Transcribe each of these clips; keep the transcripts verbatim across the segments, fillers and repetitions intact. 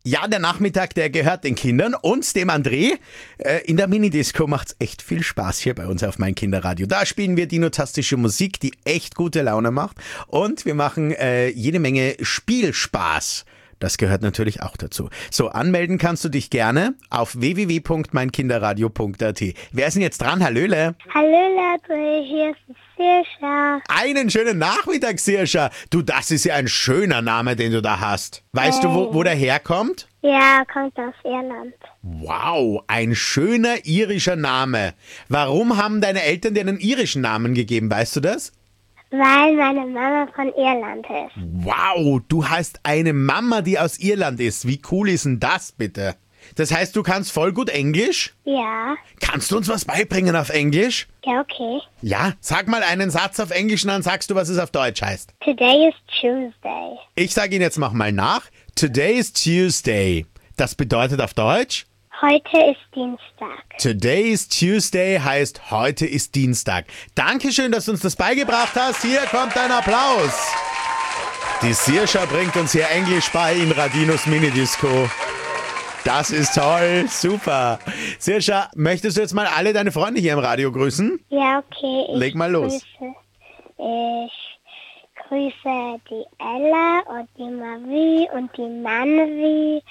Ja, der Nachmittag, der gehört den Kindern und dem André. Äh, in der Minidisco macht's echt viel Spaß hier bei uns auf mein Kinderradio. Da spielen wir dinotastische Musik, die echt gute Laune macht. Und wir machen äh, jede Menge Spielspaß. Das gehört natürlich auch dazu. So, anmelden kannst du dich gerne auf w w w punkt mein kinderradio punkt a t. Wer ist denn jetzt dran? Hallöle. Hallo Leute, hier ist die Sirscha. Einen schönen Nachmittag, Sirscha. Du, das ist ja ein schöner Name, den du da hast. Weißt du, wo, wo der herkommt? Ja, kommt aus Irland. Wow, ein schöner irischer Name. Warum haben deine Eltern dir einen irischen Namen gegeben, weißt du das? Weil meine Mama von Irland ist. Wow, du hast eine Mama, die aus Irland ist. Wie cool ist denn das bitte? Das heißt, du kannst voll gut Englisch? Ja. Kannst du uns was beibringen auf Englisch? Ja, okay. Ja, sag mal einen Satz auf Englisch und dann sagst du, was es auf Deutsch heißt. Today is Tuesday. Ich sage ihn jetzt noch mal nach. Today is Tuesday. Das bedeutet auf Deutsch? Heute ist Dienstag. Today is Tuesday heißt heute ist Dienstag. Dankeschön, dass du uns das beigebracht hast. Hier kommt dein Applaus. Die Sirscha bringt uns hier Englisch bei in Radinos Minidisco. Das ist toll, super. Sirscha, möchtest du jetzt mal alle deine Freunde hier im Radio grüßen? Ja, okay. Ich Leg mal los. Grüße, ich grüße die Ella und die Marie und die Manvi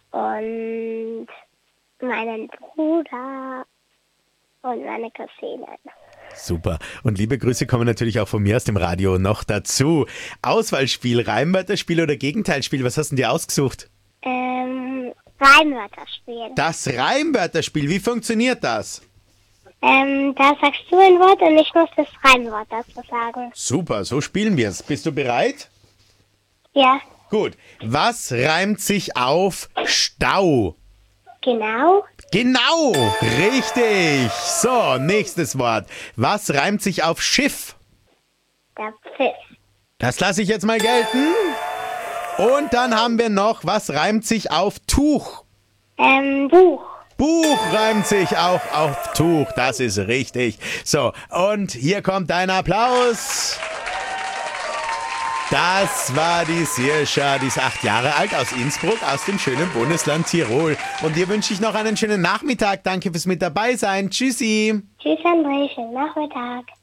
und meinen Bruder und meine Cousine. Super. Und liebe Grüße kommen natürlich auch von mir aus dem Radio noch dazu. Auswahlspiel, Reimwörterspiel oder Gegenteilspiel, was hast du dir ausgesucht? Ähm, Reimwörterspiel. Das Reimwörterspiel, wie funktioniert das? Ähm, da sagst du ein Wort und ich muss das Reimwort dazu sagen. Super, so spielen wir es. Bist du bereit? Ja, Gut. Was reimt sich auf Stau? genau. Genau, richtig. So, nächstes Wort. Was reimt sich auf Schiff? Der Pfiff. Das lasse ich jetzt mal gelten. Und dann haben wir noch, was reimt sich auf Tuch? Ähm, Buch. Buch reimt sich auch auf Tuch, das ist richtig. So, und hier kommt dein Applaus. Das war die Sirscha, die ist acht Jahre alt, aus Innsbruck, aus dem schönen Bundesland Tirol. Und dir wünsche ich noch einen schönen Nachmittag. Danke fürs mit dabei sein. Tschüssi. Tschüss, André. Schönen Nachmittag.